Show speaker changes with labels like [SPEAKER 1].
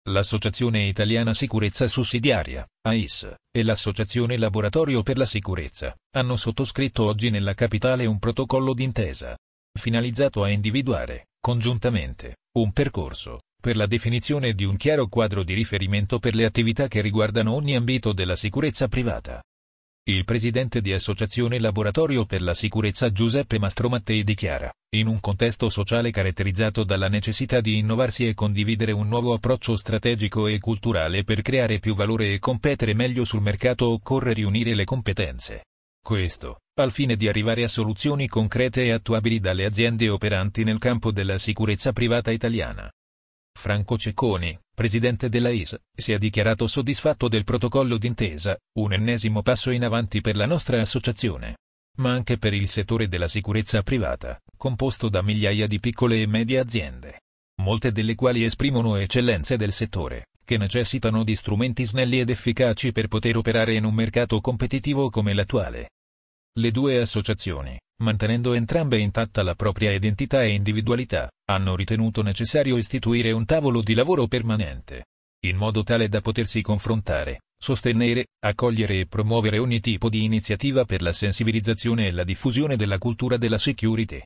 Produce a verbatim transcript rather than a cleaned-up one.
[SPEAKER 1] l'Associazione Italiana Sicurezza Sussidiaria, A I S, e l'Associazione Laboratorio per la Sicurezza, hanno sottoscritto oggi nella capitale un protocollo d'intesa, finalizzato a individuare, congiuntamente, un percorso, per la definizione di un chiaro quadro di riferimento per le attività che riguardano ogni ambito della sicurezza privata. Il presidente di Associazione Laboratorio per la Sicurezza Giuseppe Mastromattei dichiara, in un contesto sociale caratterizzato dalla necessità di innovarsi e condividere un nuovo approccio strategico e culturale per creare più valore e competere meglio sul mercato, occorre riunire le competenze. Questo, al fine di arrivare a soluzioni concrete e attuabili dalle aziende operanti nel campo della sicurezza privata italiana. Franco Cecconi, presidente della I S, si è dichiarato soddisfatto del protocollo d'intesa, un ennesimo passo in avanti per la nostra associazione, ma anche per il settore della sicurezza privata, composto da migliaia di piccole e medie aziende, molte delle quali esprimono eccellenze del settore, che necessitano di strumenti snelli ed efficaci per poter operare in un mercato competitivo come l'attuale. Le due associazioni, mantenendo entrambe intatta la propria identità e individualità, hanno ritenuto necessario istituire un tavolo di lavoro permanente, in modo tale da potersi confrontare, sostenere, accogliere e promuovere ogni tipo di iniziativa per la sensibilizzazione e la diffusione della cultura della security.